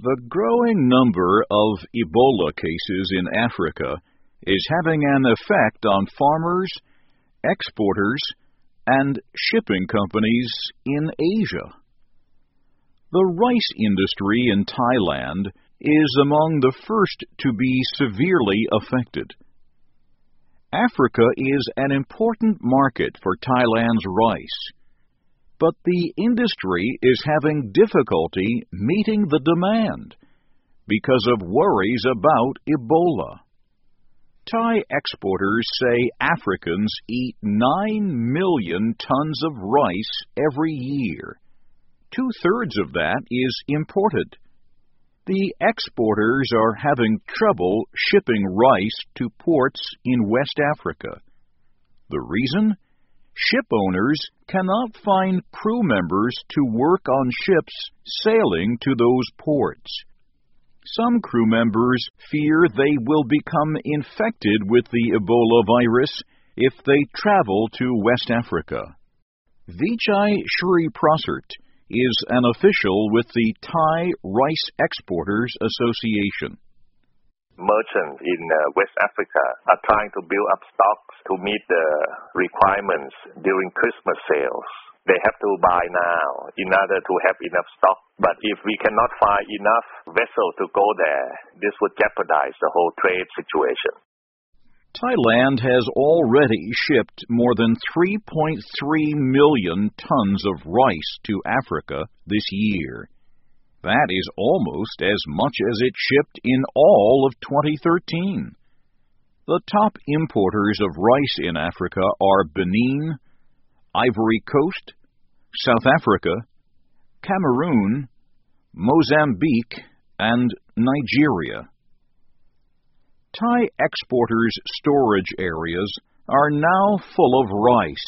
The growing number of Ebola cases in Africa is having an effect on farmers, exporters, and shipping companies in Asia. The rice industry in Thailand is among the first to be severely affected. Africa is an important market for Thailand's rice, but the industry is having difficulty meeting the demand because of worries about Ebola. Thai exporters say Africans eat 9 million tons of rice every year. 2/3 of that is imported. The exporters are having trouble shipping rice to ports in West Africa. The reason? Ship owners cannot find crew members to work on ships sailing to those ports. Some crew members fear they will become infected with the Ebola virus if they travel to West Africa. Vijay Shri Prasert is an official with the Thai Rice Exporters Association. Merchants in West Africa are trying to build up stocks to meet the requirements during Christmas sales. They have to buy now in order to have enough stock. But if we cannot find enough vessels to go there, this would jeopardize the whole trade situation. Thailand has already shipped more than 3.3 million tons of rice to Africa this year. That is almost as much as it shipped in all of 2013. The top importers of rice in Africa are Benin, Ivory Coast, South Africa, Cameroon, Mozambique, and Nigeria. Thai exporters' storage areas are now full of rice.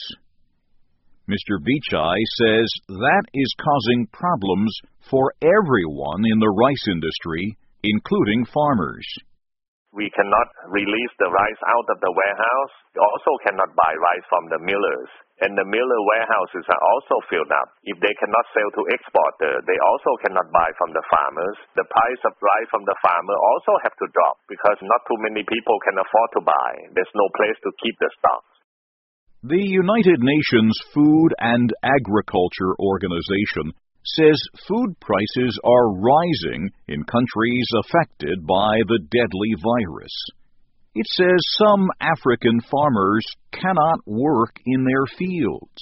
Mr. Vichai says that is causing problems for everyone in the rice industry, including farmers. We cannot release the rice out of the warehouse. We also cannot buy rice from the millers. And the miller warehouses are also filled up. If they cannot sell to exporters, they also cannot buy from the farmers. The price of rice from the farmer also have to drop because not too many people can afford to buy. There's no place to keep the stock. The United Nations Food and Agriculture Organization says food prices are rising in countries affected by the deadly virus. It says some African farmers cannot work in their fields.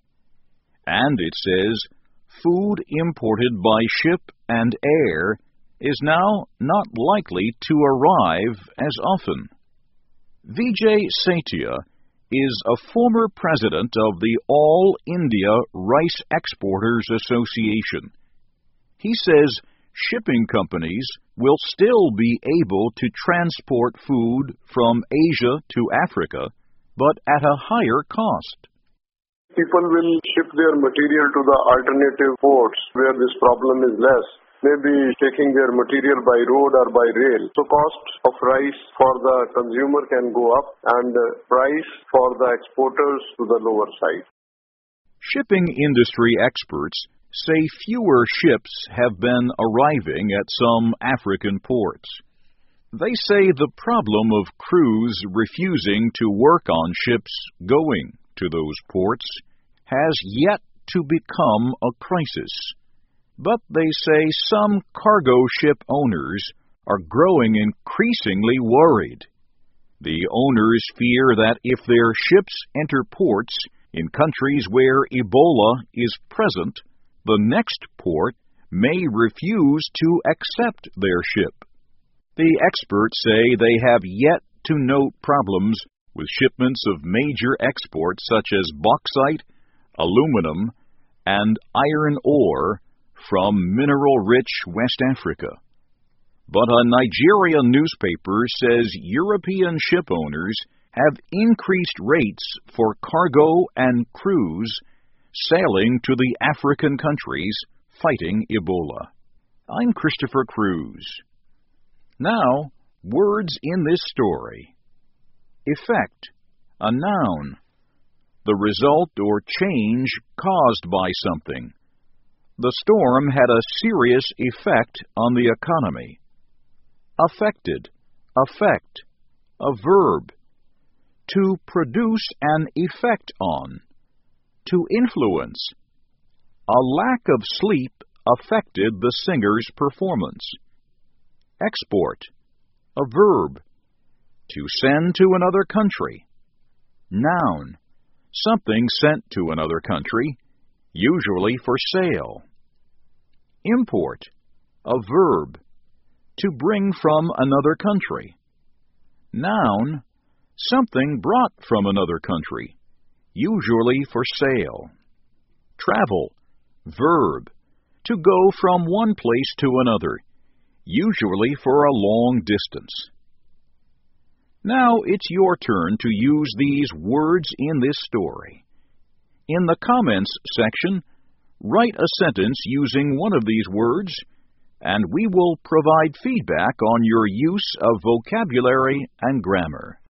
And it says food imported by ship and air is now not likely to arrive as often. Vijay Setia is a former president of the All India Rice Exporters Association. He says shipping companies will still be able to transport food from Asia to Africa, but at a higher cost. People will ship their material to the alternative ports where this problem is less, maybe taking their material by road or by rail. So cost of rice for the consumer can go up and price for the exporters to the lower side. Shipping industry experts say fewer ships have been arriving at some African ports. They say the problem of crews refusing to work on ships going to those ports has yet to become a crisis. But they say some cargo ship owners are growing increasingly worried. The owners fear that if their ships enter ports in countries where Ebola is present, the next port may refuse to accept their ship. The experts say they have yet to note problems with shipments of major exports such as bauxite, aluminum, and iron ore from mineral-rich West Africa. But a Nigerian newspaper says European ship owners have increased rates for cargo and crews sailing to the African countries fighting Ebola. I'm Christopher Cruz. Now, words in this story. Effect, a noun. The result or change caused by something. The storm had a serious effect on the economy. Affected, affect, a verb. To produce an effect on. To influence. A lack of sleep affected the singer's performance. Export, a verb. To send to another country. Noun, something sent to another country, usually for sale. Import, a verb. To bring from another country. Noun, something brought from another country, usually for sale. Travel, verb. To go from one place to another, usually for a long distance. Now it's your turn to use these words in this story. In the comments section, write a sentence using one of these words, and we will provide feedback on your use of vocabulary and grammar.